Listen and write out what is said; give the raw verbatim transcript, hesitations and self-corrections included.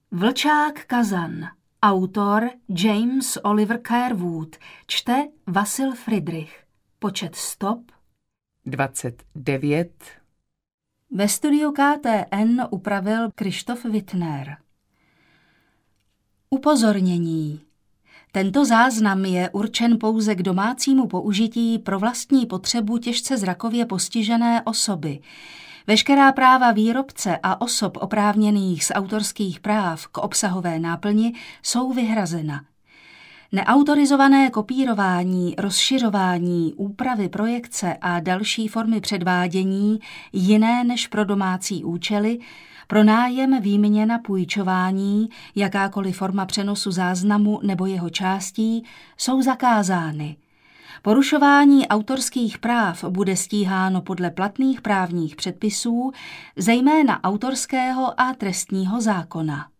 Vlčák Kazan. Autor James Oliver Carewood. Čte Vasil Fridrich. Počet stop dvacet devět. Ve studiu K T N upravil Krištof Wittner. Upozornění. Tento záznam je určen pouze k domácímu použití pro vlastní potřebu těžce zrakově postižené osoby. Veškerá práva výrobce a osob oprávněných z autorských práv k obsahové náplni jsou vyhrazena. Neautorizované kopírování, rozšiřování, úpravy projekce a další formy předvádění jiné než pro domácí účely, pronájem, výměna, půjčování, jakákoliv forma přenosu záznamu nebo jeho částí jsou zakázány. Porušování autorských práv bude stíháno podle platných právních předpisů, zejména autorského a trestního zákona.